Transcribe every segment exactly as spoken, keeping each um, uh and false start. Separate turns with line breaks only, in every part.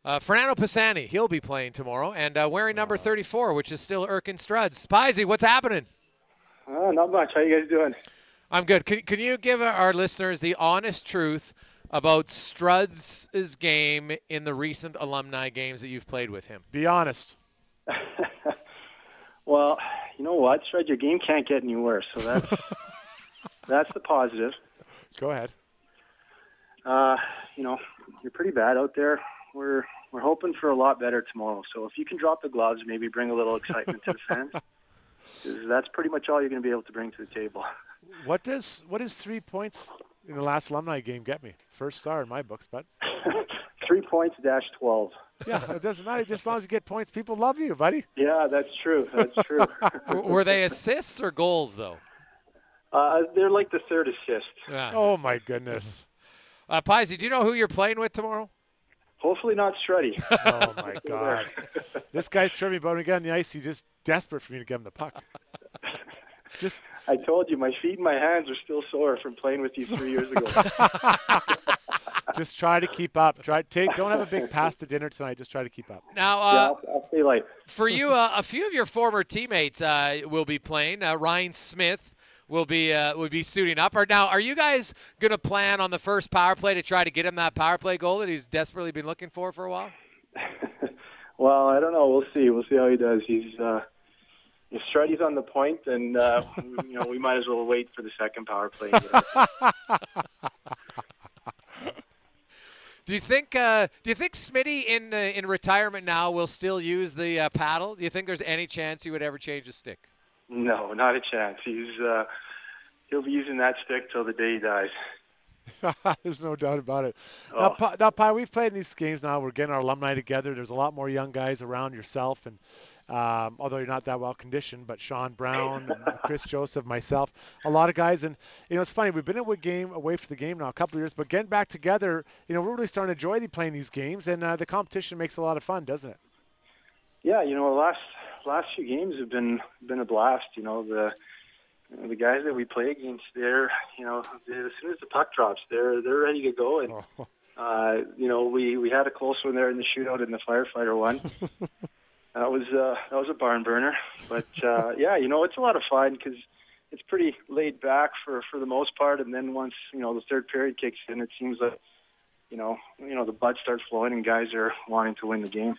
Uh, Fernando Pisani, he'll be playing tomorrow, and uh, wearing number thirty-four, which is still Erkin Struds. Pisey, what's happening?
Uh, not much. How you guys doing?
I'm good. Can, can you give our listeners the honest truth about Struds' game in the recent alumni games that you've played with him?
Be honest.
Well, you know what, Fred, your game can't get any worse, so that's that's the positive.
Go ahead.
Uh, you know, you're pretty bad out there. We're we're hoping for a lot better tomorrow. So if you can drop the gloves, maybe bring a little excitement to the fans. 'Cause that's pretty much all you're going to be able to bring to the table.
What does what does three points in the last alumni game get me? First star in my books, but
Three points dash twelve.
yeah, it doesn't matter. Just as long as you get points, people love you, buddy.
Yeah, that's true. That's true.
Were they assists or goals, though?
Uh, they're like the third assist.
Yeah.
Oh my goodness.
Uh, Pisey, do you know who you're playing with tomorrow?
Hopefully not Struddy.
Oh my God. This guy's tripping, but when we get on the ice, he's just desperate for me to get him the puck. Just
I told you, my feet and my hands are still sore from playing with you three years ago.
Just try to keep up. Try take. Don't have a big pass to dinner tonight. Just try to keep up.
Now,
yeah,
uh,
I'll, I'll stay light.
for you, uh, a few of your former teammates uh, will be playing. Uh, Ryan Smith will be uh, will be suiting up. Or now, are you guys going to plan on the first power play to try to get him that power play goal that he's desperately been looking for for a while?
Well, I don't know. We'll see. We'll see how he does. He's uh, if Struddy's on the point, then uh, you know we might as well wait for the second power play.
Do you think uh, Do you think Smitty in uh, in retirement now will still use the uh, paddle? Do you think there's any chance he would ever change his stick?
No, not a chance. He's uh, he'll be using that stick till the day he dies.
There's no doubt about it.
Oh.
Now, Pi, now, Pi, we've played in these games now. We're getting our alumni together. There's a lot more young guys around yourself, and um, although you're not that well conditioned, but Sean Brown, and Chris Joseph, myself, a lot of guys. And you know, it's funny. We've been away game away from the game now a couple of years, but getting back together, you know, we're really starting to enjoy the, playing these games, and uh, the competition makes a lot of fun, doesn't it?
Yeah, you know, the last last few games have been been a blast. You know, the you know, the guys that we play against, they're you know, they, as soon as the puck drops, they're they're ready to go. And
Oh.
uh, you know, we we had a close one there in the shootout in the firefighter one. That was uh, that was a barn burner, but uh, yeah, you know, it's a lot of fun because it's pretty laid back for, for the most part, and then once you know the third period kicks in, it seems like you know you know the blood starts flowing and guys are wanting to win the game.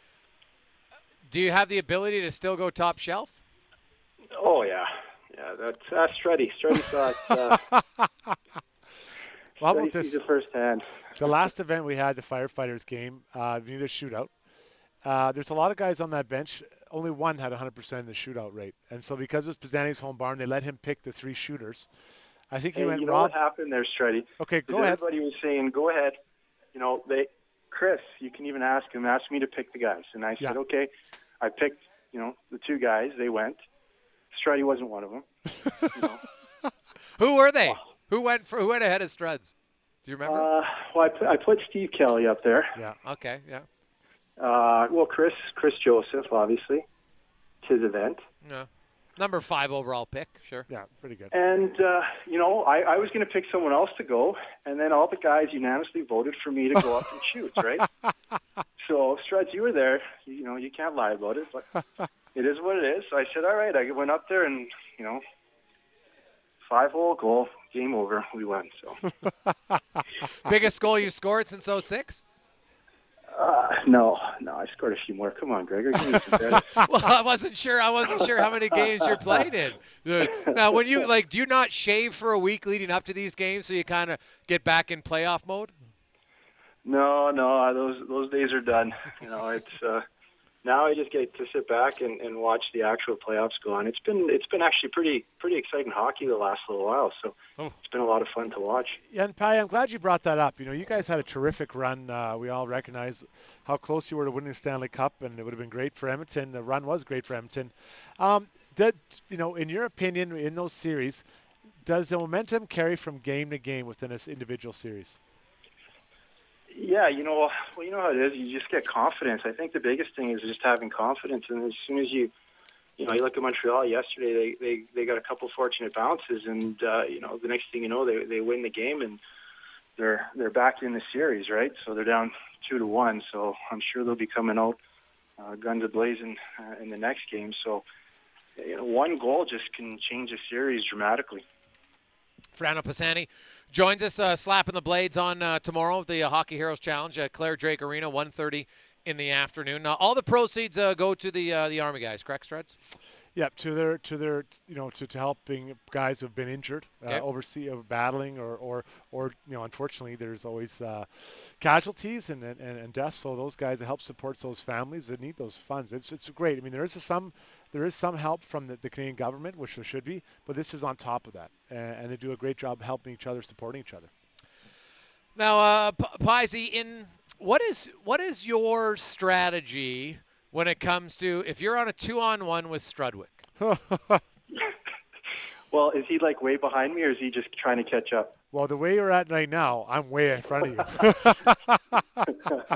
Do you have the ability to still go top shelf?
Oh yeah, yeah, that's that's Struddy. Struddy saw it. Uh,
Well, how
Struddy
about this?
sees it firsthand.
The last event we had, the firefighters game, uh, we need a shootout. Uh, there's a lot of guys on that bench. Only one had one hundred percent in the shootout rate. And so because it was Pisani's home barn, they let him pick the three shooters. I think he
Hey,
went
you know
Rob.
what happened there, Struddy?
Okay, go
Because
ahead.
everybody was saying, "Go ahead." You know, they, Chris, you can even ask him. Ask me to pick the guys, and I said,
Yeah.
"Okay." I picked, you know, the two guys. They went. Struddy wasn't one of them. You know.
Who were they? Who went for, Who went ahead of Struds? Do you remember?
Uh, well, I put, I put Steve Kelly up there.
Yeah.
Okay, yeah.
Uh, well, Chris, Chris Joseph, obviously, to his event.
Yeah. Number five overall pick, sure.
Yeah, pretty good.
And, uh, you know, I, I was going to pick someone else to go, and then all the guys unanimously voted for me to go up and shoot, right? So, Struds, you were there. You, you know, you can't lie about it, but it is what it is. So I said, all right. I went up there and, you know, five-hole goal, game over. We won, so.
Biggest goal you scored since oh six?
Uh, no, no, I scored a few more. Come on, Gregor, give me some credit.
Well, I wasn't sure. I wasn't sure how many games you're played in. Uh, Now, when you like, do you not shave for a week leading up to these games so you kind of get back in playoff mode?
No, no, those those days are done. You know, it's uh, now I just get to sit back and, and watch the actual playoffs go on. It's been it's been actually pretty pretty exciting hockey the last little while, so
Oh.
it's been a lot of fun to watch.
Yeah, and Pi, I'm glad you brought that up. You know, you guys had a terrific run. Uh, we all recognize how close you were to winning the Stanley Cup, and it would have been great for Edmonton. The run was great for Edmonton. Um, did, you know, in your opinion, in those series, does the momentum carry from game to game within this individual series?
Yeah, you know, well, you know how it is. You just get confidence. I think the biggest thing is just having confidence, and as soon as you, you know, you look at Montreal yesterday. They they, they got a couple fortunate bounces, and uh, you know, the next thing you know, they they win the game, and they're they're back in the series, right? So they're down two to one. So I'm sure they'll be coming out uh, guns a-blazing uh, in the next game. So you know, one goal just can change a series dramatically.
Frano Pisani joins us, uh, slapping the blades on uh, tomorrow, the uh, Hockey Heroes Challenge at Claire Drake Arena, one thirty in the afternoon. Now, all the proceeds uh, go to the uh, the Army guys, correct, Struds?
Yep, to their to their you know to, to helping guys who've been injured,
Okay.
uh, overseas, uh, battling, or, or or you know, unfortunately, there's always uh, casualties and, and and deaths. So those guys, it helps support those families that need those funds. It's it's great. I mean, there is a, some there is some help from the, the Canadian government, which there should be, but this is on top of that, and, and they do a great job helping each other, supporting each other.
Now, uh, P- Pisey, in what is what is your strategy when it comes to if you're on a two-on-one with Strudwick?
Well, is he like way behind me, or is he just trying to catch up?
Well, the way you're at right now, I'm way in front of you.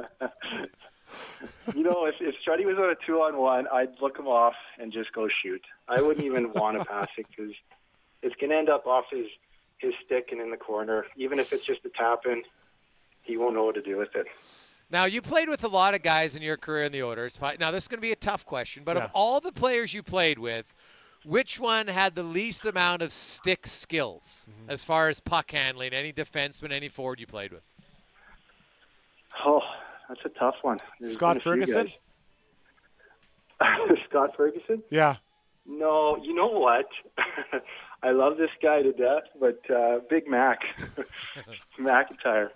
You know, if, if Struddy was on a two-on-one, I'd look him off and just go shoot. I wouldn't even want to pass it because it's going to end up off his, his stick and in the corner. Even if it's just a tap-in, he won't know what to do with it.
Now, you played with a lot of guys in your career in the Oilers. Now, this is going to be a tough question, but
Yeah.
of all the players you played with, which one had the least amount of stick skills
Mm-hmm.
as far as puck handling, any defenseman, any forward you played with?
Oh, that's a tough one. There's
Scott
been a few
Ferguson?
guys. Scott Ferguson?
Yeah.
No, you know what? I love this guy to death, but uh, Big Mac, McIntyre.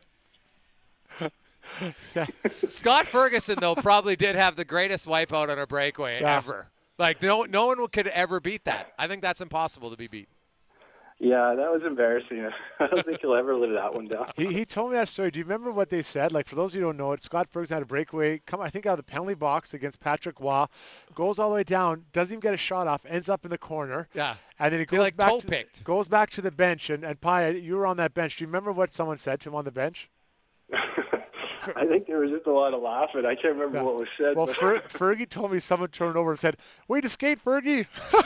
Scott Ferguson, though, probably did have the greatest wipeout on a breakaway
Yeah.
ever. Like, no, no one could ever beat that. I think that's impossible to be beat.
Yeah, that was embarrassing. I don't think he'll ever live that one down.
He, he told me that story. Do you remember what they said? Like, for those of you who don't know it, Scott Ferguson had a breakaway, come, I think, out of the penalty box against Patrick Waugh, goes all the way down, doesn't even get a shot off, ends up in the corner.
Yeah.
And then he
Be
goes
like
back
toe
to,
picked.
goes back to the bench. And, and Pi, you were on that bench. Do you remember what someone said to him on the bench?
I think there was just a lot of laughing. I can't remember
Yeah.
what was said.
Well,
but
Fer, Fergie told me someone turned over and said, "Way to skate, Fergie!"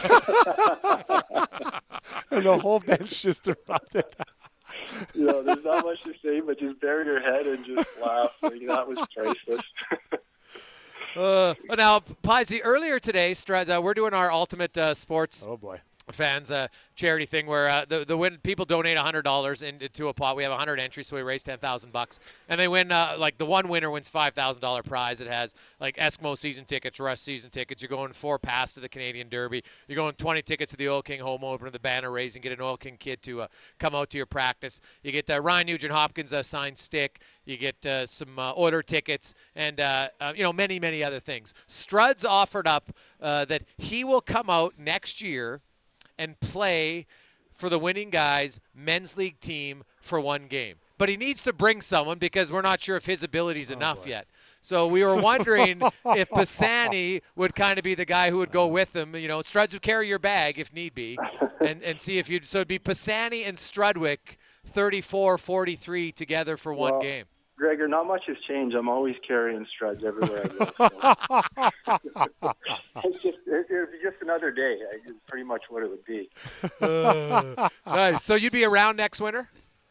And the whole bench just erupted.
you know, there's not much to say, but just bury your head and just laugh. Like, that was priceless.
Uh, now, Pisey, earlier today, Strud, uh, we're doing our Ultimate uh, Sports
Oh boy.
fans uh, charity thing where uh, the the win people donate one hundred dollars into a pot. We have one hundred entries, so we raise ten thousand bucks, and they win uh, like the one winner wins five thousand dollar prize. It has like Eskimo season tickets, Rush season tickets. You're going four pass to the Canadian Derby. You're going twenty tickets to the Oil King home opener, the banner raising. Get an Oil King kid to uh, come out to your practice. You get uh, Ryan Nugent Hopkins uh, signed stick. You get uh, some uh, order tickets and, uh, uh, you know, many, many other things. Strud's offered up uh, that he will come out next year and play for the winning guys men's league team for one game. But he needs to bring someone because we're not sure if his ability is
Oh,
enough
boy.
yet. So we were wondering if Pisani would kind of be the guy who would go with him. You know, Struds would carry your bag if need be, and, and see if you'd. So it'd be Pisani and Strudwick, thirty-four forty-three together for one
Well,
game.
Gregor, not much has changed. I'm always carrying Struds everywhere I go. So. it's just it, it'd be just another day. It's pretty much what it would be.
Uh, nice. So you'd be around next winter?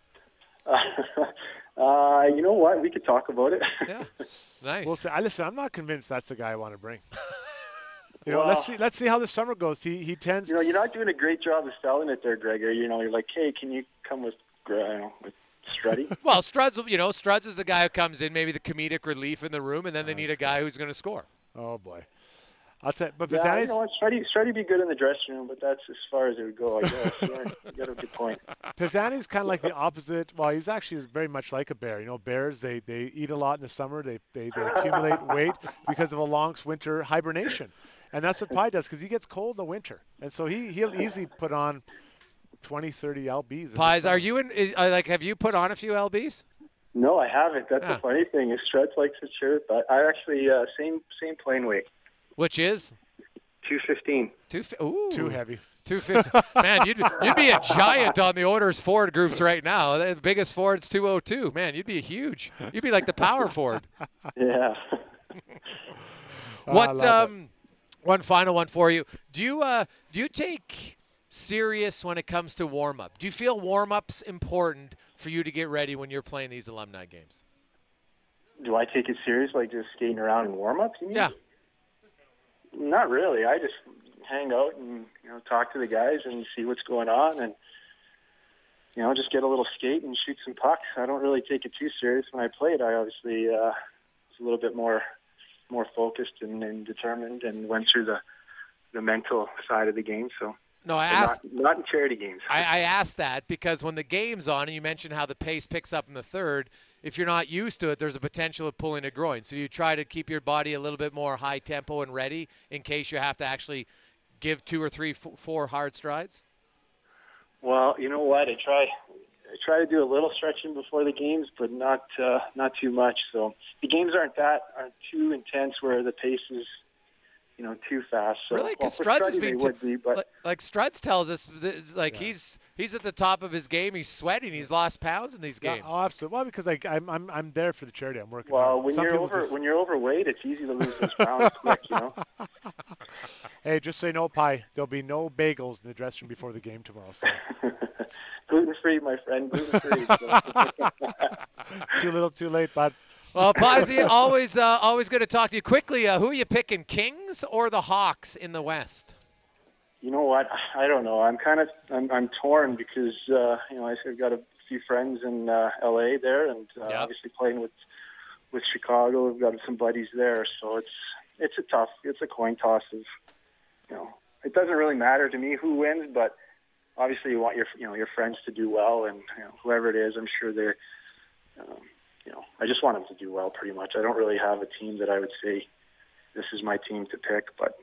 uh, you know what? We could talk about it.
Yeah. Nice.
Well, I listen. I'm not convinced that's the guy I want to bring. You know,
Well-
let's see. Let's see how the summer goes. He he tends.
You know, you're not doing a great job of selling it there, Gregor. You know, you're like, hey, can you come with, Gre- you know, with Struddy?
Well, Struds, you know, Struds is the guy who comes in, maybe the comedic relief in the room, and then they
Oh,
need a
that's
guy who's going to score.
Oh boy. I'll tell you. But
Yeah, you
Pisani's,
know what? Struddy, Struddy be good in the dressing room, but that's as far as it would go, I guess. Yeah, you got a good point.
Pisani's kind of like the opposite. Well, he's actually very much like a bear. You know, bears they, they eat a lot in the summer. They, they they accumulate weight because of a long winter hibernation, and that's what Pi does because he gets cold in the winter, and so he he'll easily put on twenty, thirty L Bs. in the
Pies,
summer.
are you in? is- uh, Like, have you put on a few L Bs?
No, I haven't. That's
Yeah.
the funny thing is Struds likes his shirt, but I actually, uh, same same plane weight,
Which is
two fifteen.
two. fi- Ooh,
Too heavy.
Two fifty. Man, you'd you'd be a giant on the orders forward groups right now. The biggest forward's two oh two. Man, you'd be huge. You'd be like the power forward.
Yeah.
Oh, I
What?
love it.
Um, one final one for you. Do you uh do you take serious when it comes to warm up? Do you feel warm ups important for you to get ready when you're playing these alumni games?
Do I take it serious, like just skating around in warm-ups? You mean?
Yeah.
Not really. I just hang out and, you know, talk to the guys and see what's going on, and, you know, just get a little skate and shoot some pucks. I don't really take it too serious. When I played, I obviously uh, was a little bit more more focused and, and determined, and went through the the mental side of the game. So
No, I
but
asked.
not, not in charity games.
I, I asked that because when the game's on, and you mentioned how the pace picks up in the third, if you're not used to it, there's a potential of pulling a groin. So you try to keep your body a little bit more high tempo and ready in case you have to actually give two or three, f- four hard strides.
Well, you know what? I try I try to do a little stretching before the games, but not uh, not too much. So the games aren't that aren't too intense where the pace is, you know, too fast. So,
Really?
well,
Because
for
Struds
Struddy
has
they
been t-
would be, but
like, like Struds tells us, this, like
Yeah.
he's he's at the top of his game. He's sweating. He's lost pounds in these
Yeah,
games.
oh, absolutely. Well, because I, I'm I'm I'm there for the charity. I'm working
well,
hard.
when
Some
you're
people
over
just,
when you're overweight, it's easy to lose those pounds quick, you know.
hey, just say no pie. There'll be no bagels in the dressing room before the game tomorrow. So.
Gluten free, my friend. Gluten free.
Too little, too late, bud.
Well, Pazzi, always uh, always good to talk to you. Quickly, uh, who are you picking, Kings or the Hawks in the West?
You know what? I don't know. I'm kind of I'm, I'm torn because uh, you know I've got a few friends in uh, L A there, and uh,
Yep.
obviously playing with with Chicago. We've got some buddies there, so it's it's a tough. It's a coin toss of, you know, it doesn't really matter to me who wins, but obviously you want your you know your friends to do well, and you know, whoever it is, I'm sure they're. Um, you know, I just want them to do well, pretty much. I don't really have a team that I would say this is my team to pick, but.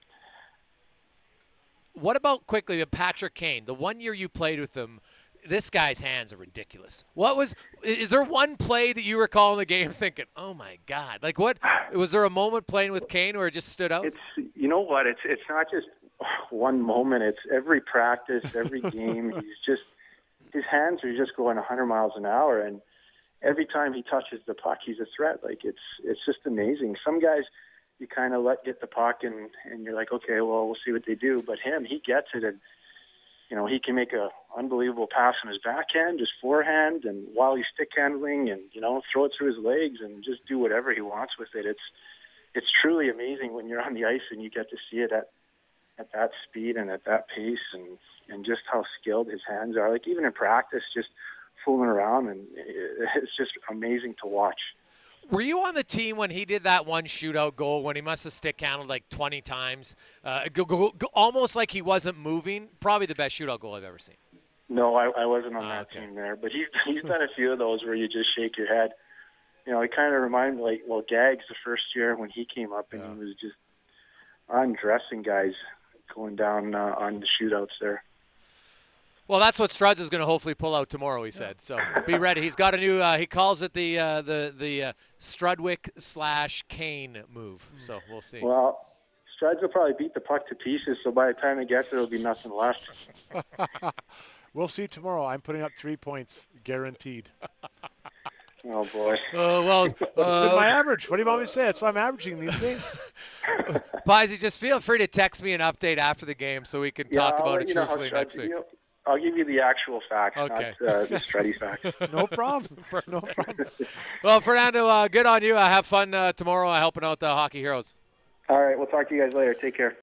What about quickly with Patrick Kane? The one year you played with him, this guy's hands are ridiculous. What was? Is there one play that you recall in the game thinking, "Oh my God"? Like what? Was there a moment playing with Kane where it just stood out?
It's you know what? It's it's not just one moment. It's every practice, every game. He's just his hands are just going one hundred miles an hour, and every time he touches the puck, he's a threat. Like it's it's just amazing. Some guys you kind of let get the puck, and and you're like, okay, well, we'll see what they do. But him, he gets it, and you know he can make a unbelievable pass on his backhand, his forehand, and while he's stick handling, and you know throw it through his legs, and just do whatever he wants with it. It's it's truly amazing when you're on the ice and you get to see it at at that speed and at that pace, and and just how skilled his hands are. Like even in practice, just fooling around, and it's just amazing to watch.
Were you on the team when he did that one shootout goal when he must have stick handled like twenty times, uh, go, go, go, almost like he wasn't moving? Probably the best shootout goal I've ever seen.
No, I, I wasn't on
Ah,
that
okay.
team there, but he's he's done a few of those where you just shake your head. You know, it kind of reminded me like well, Gags the first year when he came up and
Yeah.
he was just undressing guys going down uh, on the shootouts there.
Well, that's what Struds is going to hopefully pull out tomorrow. He said so. Be ready. He's got a new. Uh, he calls it the uh, the the uh, Strudwick slash Kane move. So we'll see.
Well, Strides will probably beat the puck to pieces, so by the time he gets it, there'll be nothing left.
We'll see tomorrow. I'm putting up three points, guaranteed.
Oh boy.
Uh, well,
It's been my
uh,
average. What do you want me to say? That's what I'm averaging these games.
Pizey, just feel free to text me an update after the game so we can
Yeah,
talk
I'll
about
let
it
you know how
truthfully
Strides-
next week.
you know, I'll give you the actual facts,
Okay.
not uh, the Struddy facts.
No problem. No problem.
Well, Fernando, uh, good on you. Uh, have fun uh, tomorrow uh, helping out the Hockey Heroes.
All right, we'll talk to you guys later. Take care.